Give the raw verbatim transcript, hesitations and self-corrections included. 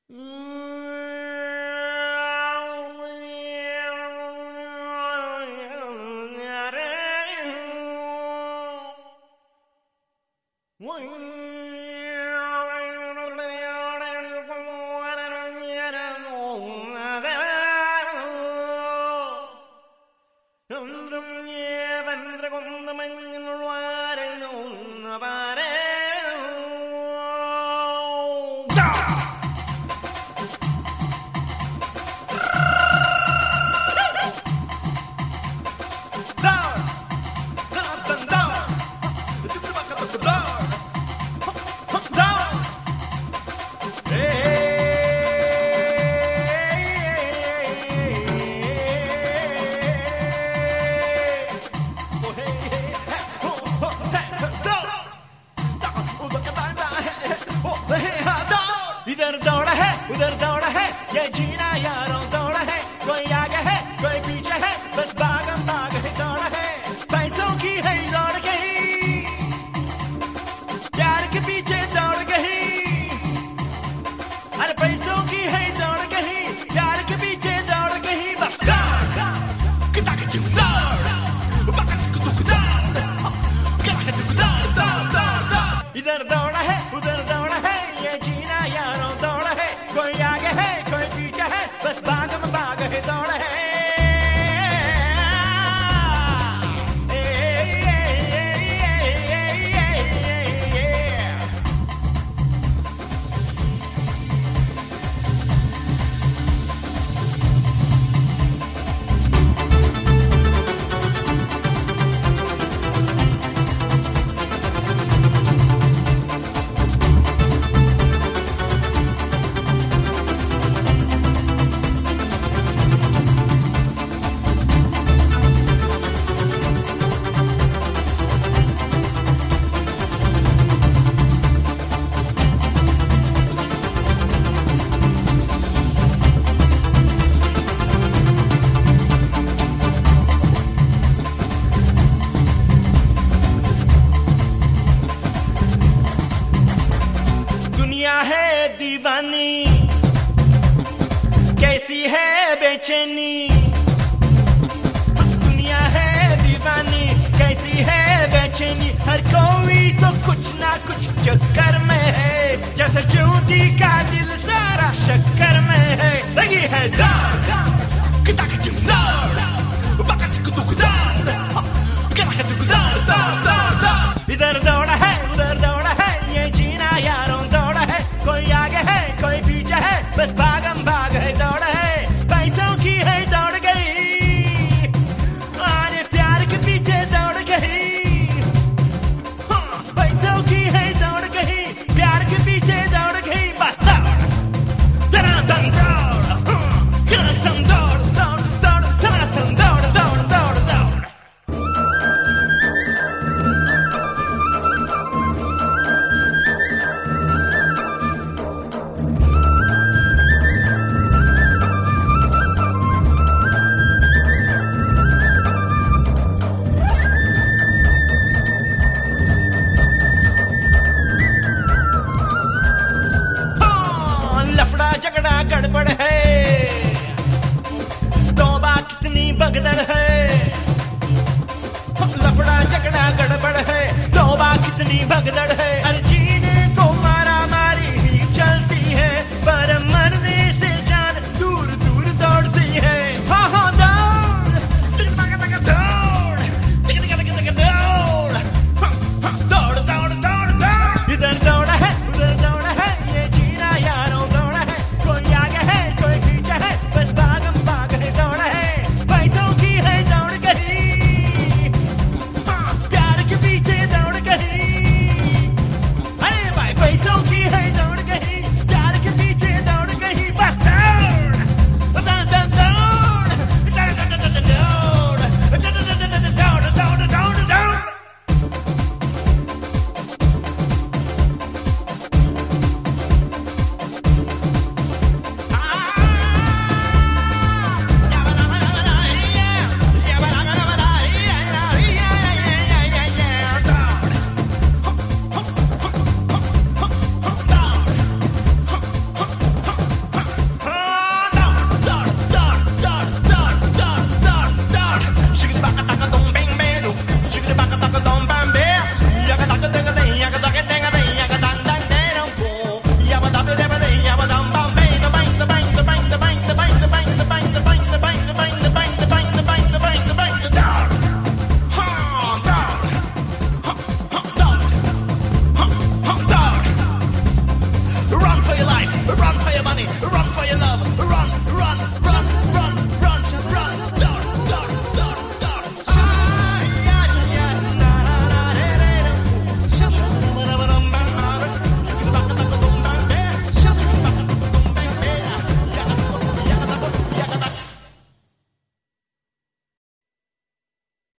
इधर दौड़ा है उधर दौड़ा है ये जीना यारों दौड़ा है। कोई आगे है कोई पीछे है बस भागम भाग है दौड़ा है। पैसों की है दौड़ गई प्यार के पीछे दौड़ गई। अरे पैसों की है दौड़ गई प्यार के पीछे दौड़ गई। बस इधर दौड़ा है उधर दौड़ा है ये जीना यारों दौड़ा है। कोई आगे है कोई पीछे है बस भागम भाग है दौड़ा है। दुनिया है दीवानी कैसी है बेचैनी। दुनिया है दीवानी कैसी है बेचैनी। हर कोई तो कुछ ना कुछ चक्कर में है जैसे चूंटी का दिल सारा शक्कर में है। लगी है इधर दौड़ा है उधर दौड़ा है ये जीना यारों दौड़ा है। कोई आगे है कोई पीछे है बस भागम भाग है दौड़ा है। पैसों की है दौड़ गई अरे प्यार के पीछे दौड़ गई। पैसों की है दौड़ गई प्यार के पीछे दौड़ गई। बस दौड़ दम दौड़ दम दौड़ दौड़ दौड़ दम दौड़ दौड़ दौड़ दौड़। लफड़ा झगड़ा गड़बड़ है तौबा कितनी भगदड़ है। लफड़ा झगड़ा गड़बड़ है तौबा कितनी भगदड़ है।